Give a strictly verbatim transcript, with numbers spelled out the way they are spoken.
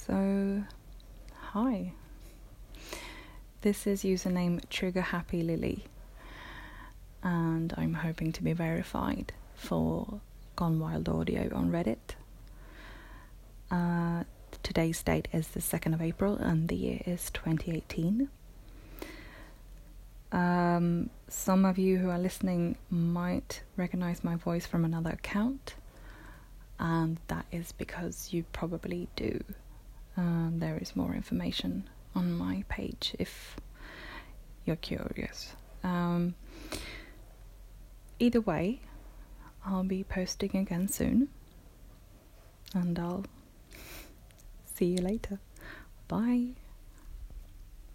So, hi. This is username Trigger Happy Lily, and I'm hoping to be verified for Gone Wild Audio on Reddit. Uh, today's date is the second of April, and the year is twenty eighteen. Um, some of you who are listening might recognize my voice from another account, and that is because you probably do. Um, there is more information on my page if you're curious. Um, either way, I'll be posting again soon, and I'll see you later. Bye.